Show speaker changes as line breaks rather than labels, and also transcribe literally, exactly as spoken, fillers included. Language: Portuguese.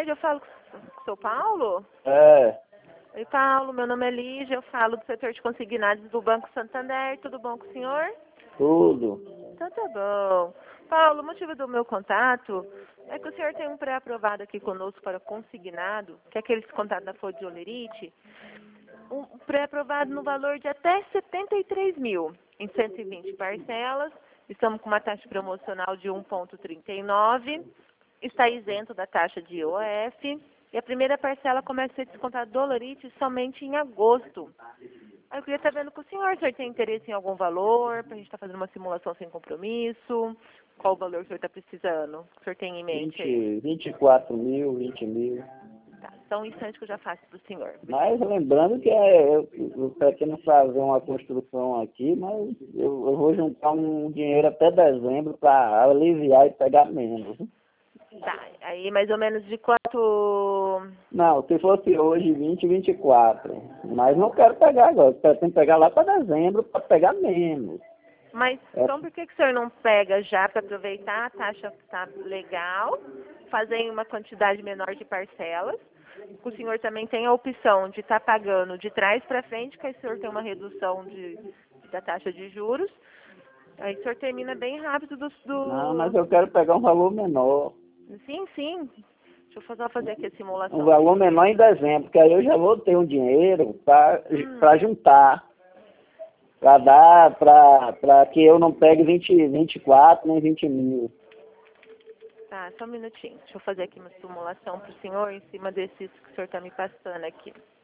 tarde, eu falo com o seu Paulo?
É,
Oi, Paulo, meu nome é Lígia, eu falo do setor de consignados do Banco Santander, tudo bom com o senhor?
tudo.
Então tá bom. Paulo, o motivo do meu contato é que o senhor tem um pré-aprovado aqui conosco para consignado, que é aquele contato da Folha de Olerite, um pré-aprovado no valor de até setenta e três mil, em cento e vinte parcelas, estamos com uma taxa promocional de um vírgula trinta e nove, está isento da taxa de I O F, e a primeira parcela começa a ser descontada do Olerite somente em agosto. Aí eu queria estar vendo com o senhor, o senhor tem interesse em algum valor, para a gente estar fazendo uma simulação sem compromisso, qual o valor que o senhor está precisando, o senhor tem em mente aí?
vinte, vinte e quatro mil, vinte mil.
Tá, só um instante que eu já faço para o senhor.
Mas lembrando que é, eu, eu pretendo fazer uma construção aqui, mas eu, eu vou juntar um dinheiro até dezembro para aliviar e pegar menos.
Tá, aí mais ou menos de quanto...
Não, se fosse hoje vinte, vinte e quatro. Mas não quero pegar agora, eu pretendo pegar lá para dezembro para pegar menos.
Mas
É,
então por que, que o senhor não pega já para aproveitar, a taxa está legal, fazer em uma quantidade menor de parcelas? O senhor também tem a opção de estar pagando de trás para frente, que aí o senhor tem uma redução de, da taxa de juros. Aí o senhor termina bem rápido do...
não, mas
do...
eu quero pegar um valor menor.
Sim, sim. Deixa eu fazer, fazer aqui a simulação.
Um valor menor em dezembro, que aí eu já vou ter um dinheiro
Hum,
para juntar. Para dar, para que eu não pegue vinte, vinte e quatro nem vinte mil.
tá, só um minutinho. Deixa eu fazer aqui uma simulação para o senhor em cima desses que o senhor está me passando aqui.